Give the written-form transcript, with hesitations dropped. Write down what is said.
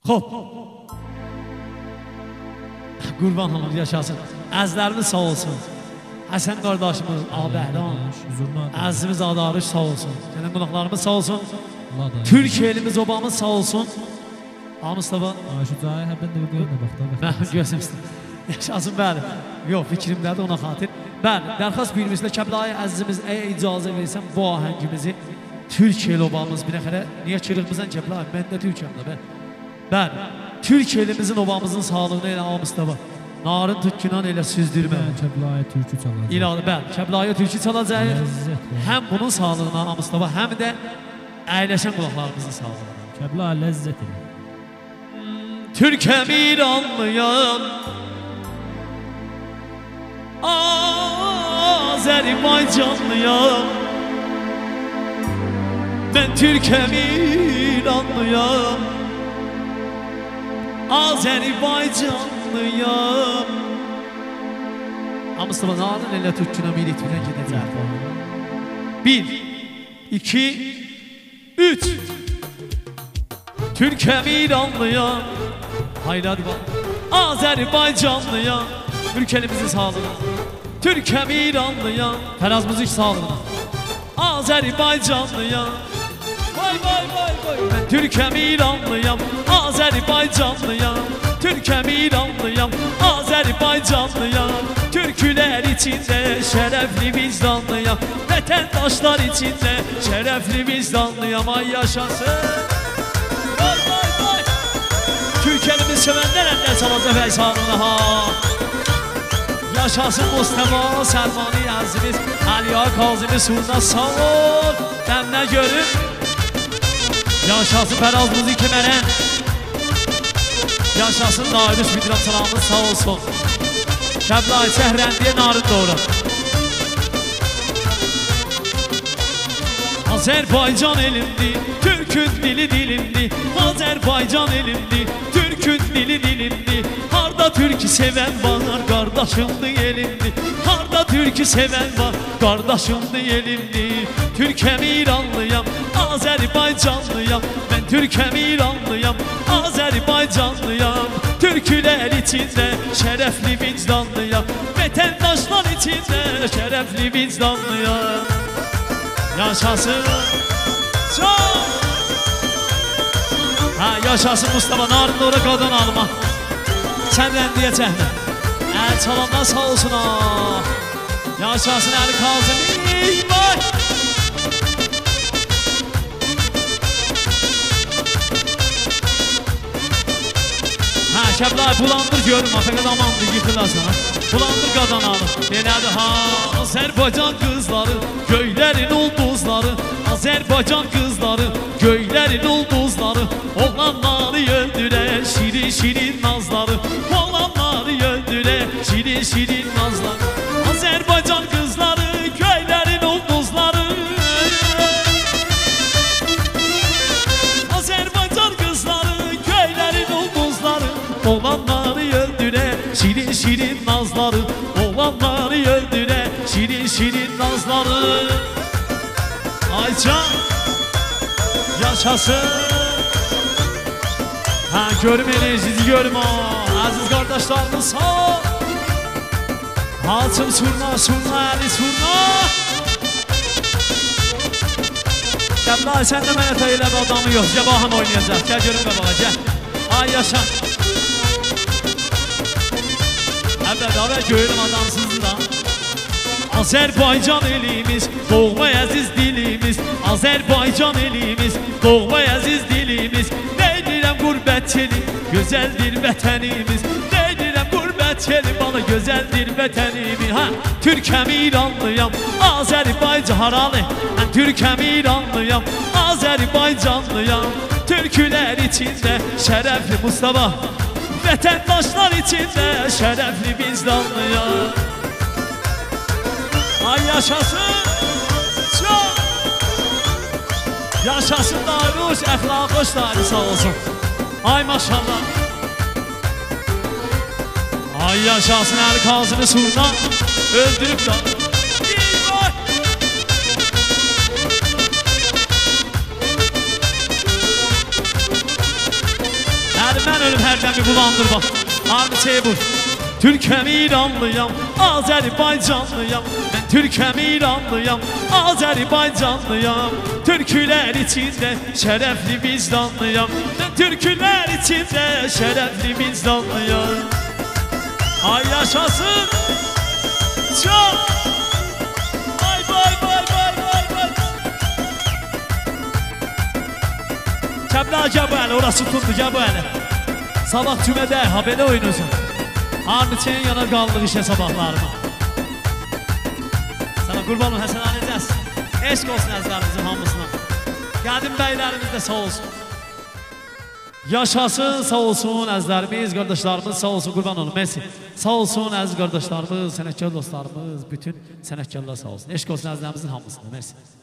Hop. Qurban olum yaşasın. Əzlərimiz sağ olsun. Həsən qardaşımız, Abəhdan, əzimiz Adarış sağ olsun. Gələn qonaqlarımız sağ olsun. Türkiye elimiz, obamız sağ olsun. Mustafa. Şu cahaya hərdən də bir qoyun da bax da. Mən görsəm istəyim. Yaşasın, bəli. Yox, fikrimdədir ona xatir. Bəli, dərxas buyurmuşlar, Kəblayi əzizimiz, icazə verirsən bu ahəngimizi Türkiye obamız bir nəxərə, niyə çırığımızdan Kəblayi, mən də Türkiyəmdə bə. Bəli, Türkiye elimizin, obamızın sağlığına elə Mustafa. Narın tükünan elə süzdürmə. Kəblayi türkü çalacaq. İlahi, bəli, Kəblayi türkü çalacaq. Həm bunun sağlığına Mustafa, həm də əyləşən qulaqlarımızın sağlığına. Kəblayi ləzzət elə. Türk'em İranlıyam, Azerbaycanlıyam. Ben Türk'em İranlıyam, Azerbaycanlıyam. Mustafa narın elə Türk'üne millet bilen gidecek. 1, 2, 3. Türk'em İranlıyam. Haydi hadi bak. Azerbaycanlıyam. Ülkemizin sağlığına. Türk'em İranlıyam. Teraz müzik sağlığına. Azerbaycanlıyam. Vay vay vay vay. Ben Türk'em İranlıyam. Azerbaycanlıyam. Türk'em İranlıyam. Azerbaycanlıyam. Türküler içinde şerefli vicdanlıyam. Vatandaşlar içinde şerefli vicdanlıyam. Ay yaşasın. Türkiye'miz sevenler eller çalacak hesabına ha. Yaşasın Mustafa Selmani əzimiz, Əliya Kazimi Surna sağ ol. Dəmlə görür. Yaşasın Fəraz Müzik Mərən. Yaşasın Nairüş Müdürəm salamımız sağ olsun. Kəblayi Çəhrəndiyə narın doğru. Azerbaycan elimdi, Türk'ün dili dilimdi. Azerbaycan elimdi, Türk'ün dili dilimdi. Harda Türk'ü seven var, kardeşimdi elimdi. Harda Türk'ü seven var, kardeşimdi elimdi. Türk'em İranlıyam, Azerbaycanlıyam. Ben Türk'em İranlıyam, Azerbaycanlıyam. Türküler içinde şerefli vicdanlıyam. Vatandaşlar içinde şerefli vicdanlıyam. Yaşasın çok. Yaşasın Mustafa narın doğru qadın alma. Səndən deyəcəkmi? Əl çalandan sağ olsun ha. Yaşasın Əli Kazım. Vay. Kəblayi bulandır görüm, afəqət amandır yıxılasın. Bulandır qadananı. Belədir ha. Azerbaycan qızları, göylərin ulduzları. Azerbaycan qızları, göylərin ulduzları. Oğlanları öldürə, şirin şirin nazları. Oğlanları öldürə, şirin şirin nazları. Azerbaycan qızları, göylərin ulduzları. Azerbaycan qızları, göylərin ulduzları. Oğlanları öldürə, şirin şirin nazları. Oğlanları öldürə, şirin şirin nazları. Aycan yaşasın. Görüm enerjinizi görüm ha. Aziz kardeşlerimiz sağ. Halçım surna, surna, Əli surna. Kəblayi sən də mənə təyələ bir adamı yox. Cəbahan oynayacaq. Gəl görüm qabağa, gəl. Ay yaşa. Əvvəl görüm adamsızdır da. Azerbaycan elimiz, doğma əziz dilimiz. Azerbaycan elimiz, doğma əziz dilimiz. Deyirəm qurbət yeli, gözəldir vətənimiz. Deyirəm qurbət yeli, bana gözəldir vətənimiz. Türk'em İranlıyam, Azerbaycan haralı. Mən Türk'em İranlıyam, Azerbaycanlıyam. Türküler içinde şerefli Mustafa, vatandaşlar içinde şerefli vicdanlıyam. Ay yaşasın çok. Yaşasın Daruş, əxlaqı hoşları sağ olsun. Ay maşallah. Ay yaşasın Əli Kazımı Surna. Öldürüb da. Sen ölüm hərdən bir bulandır bax. Armçeyi vur. Türkəm İranlıyam, Azərbaycanlıyam. Mən Türkəm İranlıyam, Azərbaycanlıyam. Türkülər içində şərəfli vicdanlıyam. Mən türkülər içində şərəfli vicdanlıyam. Ay yaşasın. Çok. Vay vay vay vay vay vay. Kəblə gəl bu əli, orası tutdu, gəl bu əli. Sabah cümədə ha belə oynayırsan. Armıçeyin yana qaldıq işə sabahlarıma. Sana qurban olun Həsən Ali Cəs. Eşq olsun əzlərimizin hamısına. Qədim bəylərimiz də sağ olsun. Yaşasın, sağ olsun əzlərimiz, qardaşlarımız sağ olsun, qurban olun. Mersi. Sağ olsun əziz qardaşlarımız, sənətkar dostlarımız, bütün sənətkarlar sağ olsun. Eşq olsun əzlərimizin hamısına. Mersi.